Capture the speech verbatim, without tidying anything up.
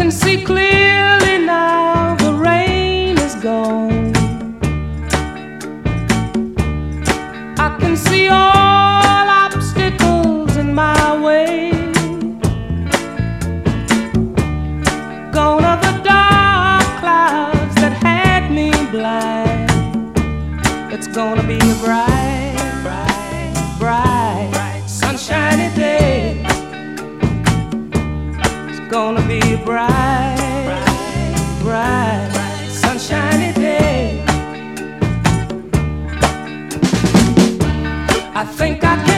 can see clearly now, the rain is gone. I can see all obstacles in my way. Gone are the dark clouds that had me blind. It's gonna be a bright, bright, bright, bright, sunshiny day. It's gonna be a bright, bright, bright, bright, sunshiny day. I think I can